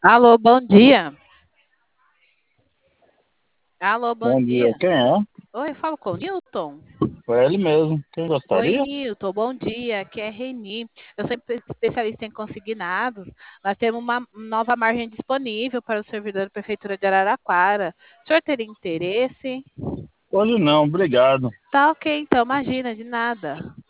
Alô, bom dia. Alô, bom Bom dia, dia. quem é? Oi, eu falo com o Newton. Foi ele mesmo. Quem Oi, gostaria? Newton, bom dia. Aqui é Reni. Eu sou especialista em consignados. Nós temos uma nova margem disponível para o servidor da Prefeitura de Araraquara. O senhor teria interesse? Hoje não, obrigado. Tá ok, então, imagina, de nada.